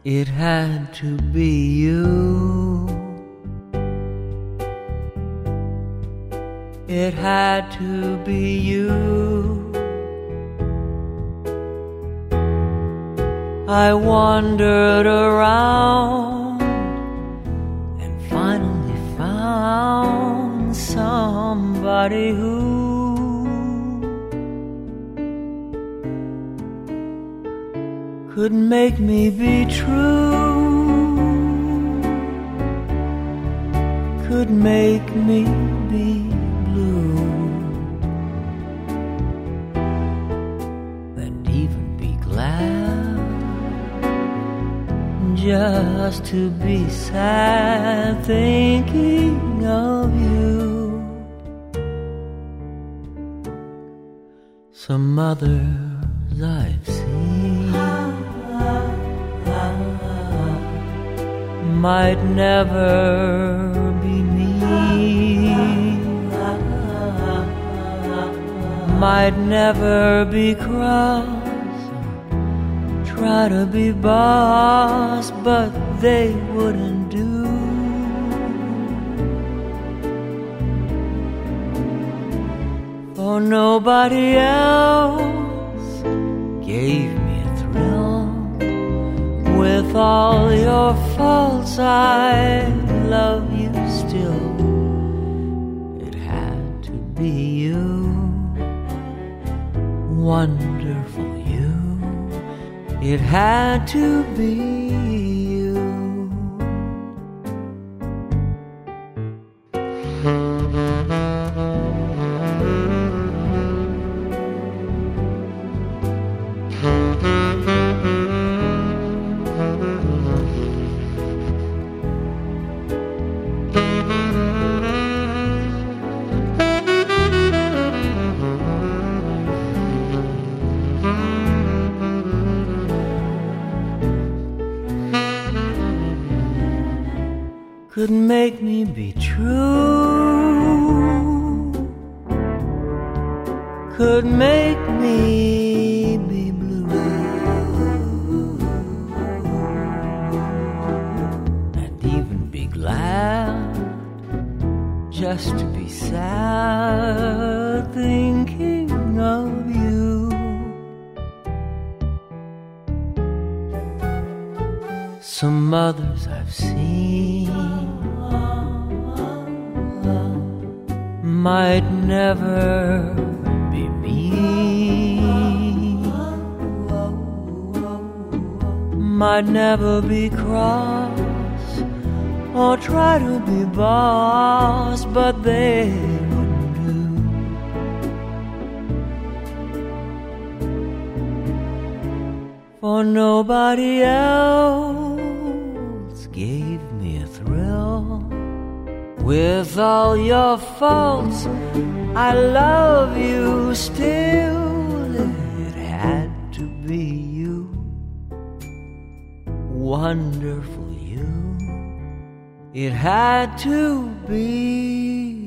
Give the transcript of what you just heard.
It had to be you. It had to be you. I wandered around and finally found somebody who could make me be true, could make me be blue, and even be glad just to be sad thinking of you. Some others I've seen might never be me, might never be cross, try to be boss, but they wouldn't do. For nobody else gave me a thrill. With all your faults, I love you still. It had to be you, wonderful you. It had to be you. Could make me be true, could make me be blue, and even be glad just to be sad thinking of you. Some others I've seen might never be me, might never be cross or try to be boss, but they wouldn't do. For nobody else gave me a thrill. With all your faults, I love you still. It had to be you, wonderful you. It had to be